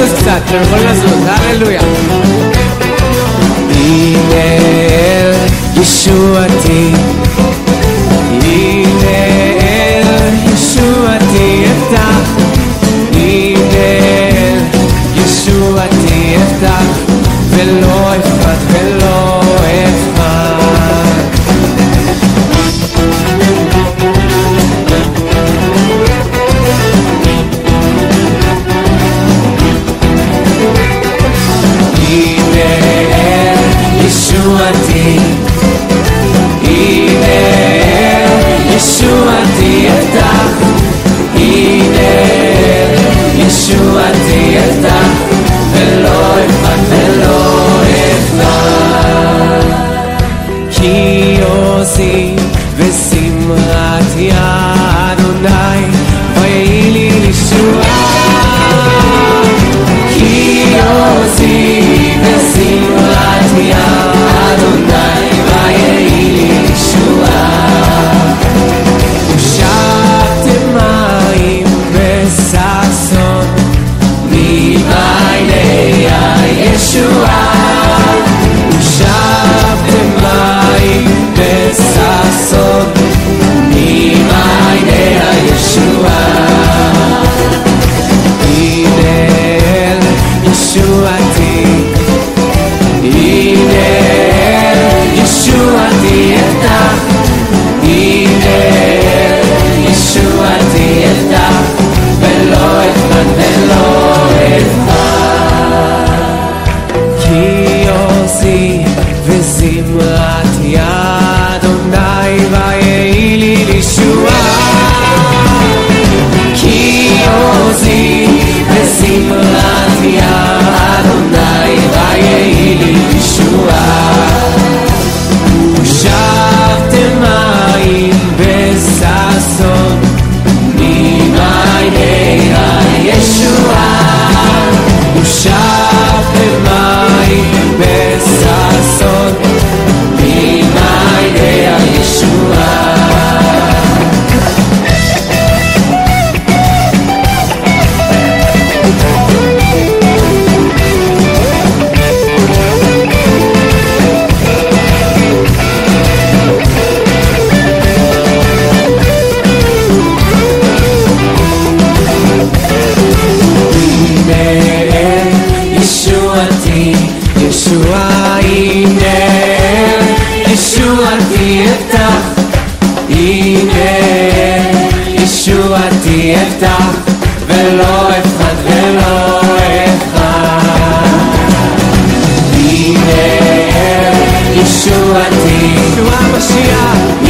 לזוז קצת, אתם יכולים לזוז, הללויה. הנה אל ישועתי, הנה אל ישועתי אפתח, הנה אל ישועתי אפתח, ולא אפחד ולא אפחד. הנה אל ישועתי, הנה אל ישועתי אפתח, הנה אל ישועתי אפתח, ולא אפחד ולא אפחד. כי עוזי וזמרתי אדוני, ויהי לי לישועה. כי עוזי וזמרתי אדוני, ויהי לי לישועה. ושאבתם מים בששון ממעייני הישועה. ושאבתם מים בששון ממעייני הישועה. הנה אל ישועתי, הנה אל ישועתי אפתח, הנה אל ישועתי אפתח, ולא אפחד ולא אפחד. כי עוזי וזמרתי אדוני, ויהי לי לישועה. כי עוזי וזמרתי אדוני, ויהי לי לישועה. ושאבתם מים בששון ממעייני הישועה. ושאבתם מים בששון ממעייני הישועה. ישועה, הנה אל ישועתי אפתח, הנה אל ישועתי אפתח, ולא אפחד ולא אפחד. הנה אל ישועתי, ישועה משיח,